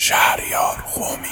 شهریار قومی.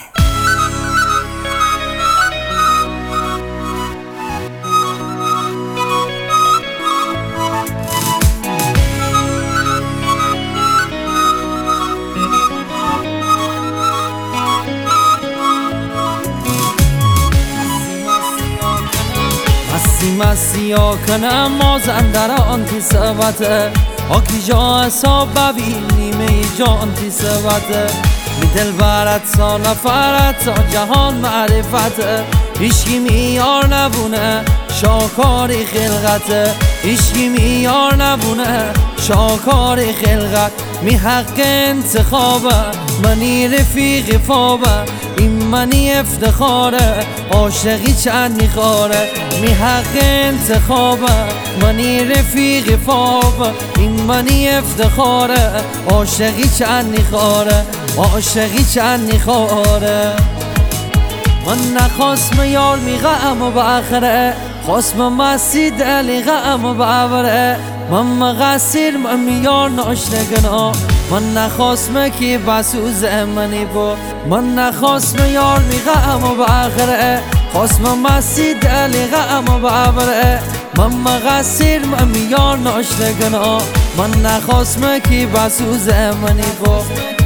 مستی ها کنم مازندر آنتی سبته آکی جا حساب ببین نیمه جانتی سبته می دل برد سا نفرد تا جهان معرفته ایشکی میار نبونه شاکاری خلقته ایشکی میار نبونه شاکاری خلقت می حق انتخابه منی رفیق فابه این منی افتخاره عاشقی چند میخواره می حق انتخابه منی رفیق فابه این منی افتخاره عاشقی چند میخواره عاشقی چند میخواره من نخواستم یار میغم و بخره خواستم مستی دلی غم و ببره من مقصیر من میار ناشنگنا من نخواستم که بسوزه منی با من نخواستم یار میغم و بخره خواستم مستی دلی غم و ببره من مقصیر من میار ناشنگنا من نخواستم که بسوزه منی با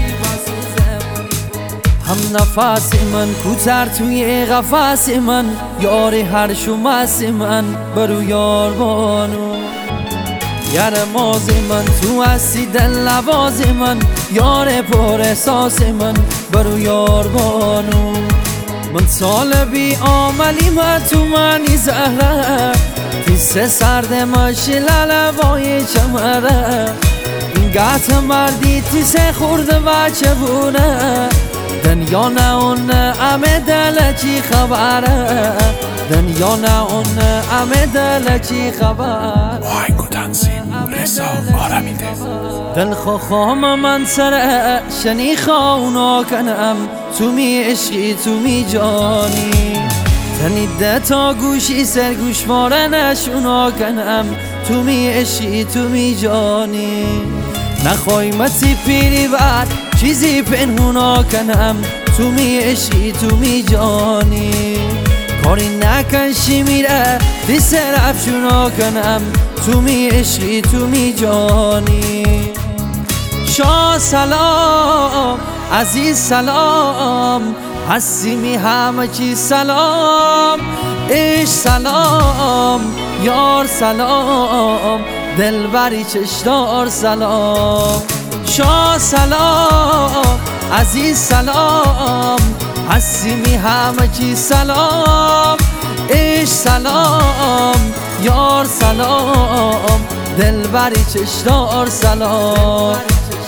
هم نفس من کوتر توی قفس من یاری هر شمس من برو یار بانو یار مازی من تو هستی دل لبازی من یار پر احساس من برو یار بانو من سال بی عملی من تو منی زهره تیسه سرد ماشی للوای چمره این گت مردی تیسه خورده بچه بونه دنیا نه اون همه دل چی خبره دنیا نه اون همه دل چی خبر آهنگ و تنظیم رضا آرمیده. دل خواهم من سر شنی خواهونا کنم تو می عشقی تو می جانی تنیده تا گوشی سر گوشواره نشونا کنم تو می عشقی تو می جانی نخوای متی پیری بعد چیزی پنهونا کنم تو می عشقی تو می جانی کاری نکنشی میره دی سر افشونا کنم تو می عشقی تو می جانی شاه سلام عزیز سلام هستی می همه چی سلام عشق سلام یار سلام دلبری چشدار سلام شاه سلام عزیز سلام هستی می همه چی سلام عشق سلام یار سلام دلبری چشدار سلام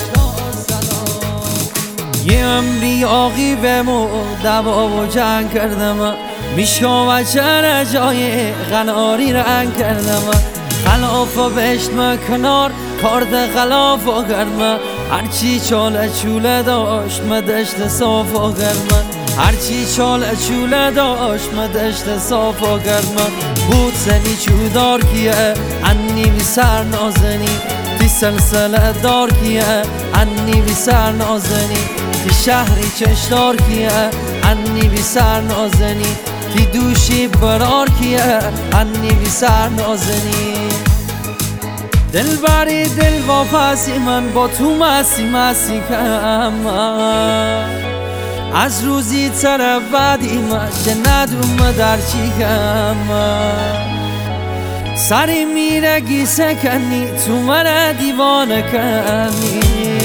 یه عمری عاقبم و دوا و جنگ کردم میشکام و چرا جای غناری رنگ کردم خلاف و بشتم کنار کارد خلاف و گرم هرچی چاله چوله داشت مدشت صاف و گرم هرچی چاله چوله داشت مدشت صاف و گرم بود زنی چودار کیه انی بی سر نازنی تی سلسله دار کیه انی بی سر نازنی تی شهری چشدار کیه انی بی سر نازنی تی دوشی برار کیه انی بی سر نازنی دل بری دل واپسی من با تو مستی کم از روزی طرف بعدی من که ندوم در چی کم سری میره گیسه کنی تو من دیوانه کنی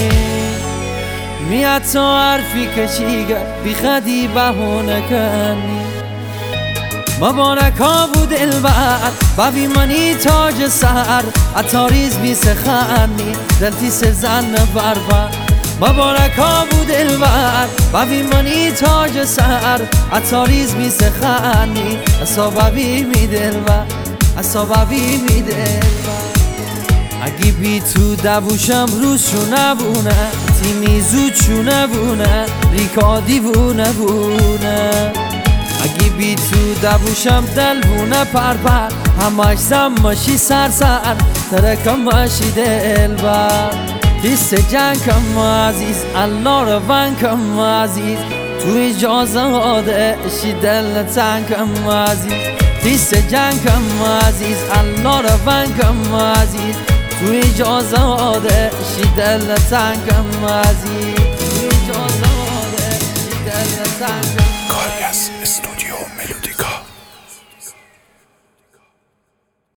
میاد تا حرفی کشیگر بی خدی بهونه کنی مبارکا بود دلبر ببی منی تاج سر اتاریز بی سخنی دلتی سزن بربر مبارکا بود دلبر ببی منی تاج سر اتاریز بی سخنی اصابی می دلبر اصابی می دلبر اگی بی تو دووشم روز شو نبونه تیمی زود شو نبونه ریکا دیوونه بونه اگی بی تو دووشم دل بونه پر همش زم ماشی سر ترکم ماشی دل بر حس جنگ کم عزیز الله رو ون کم عزیز تو اجازه هادشی دل تنگ کم عزیز حس جنگ کم عزیز الله رو ون کم عزیز تو اجازه هادشی دل تنگ کم عزیز تو اجازه هادشی دل تنگ کم کاری از استودیو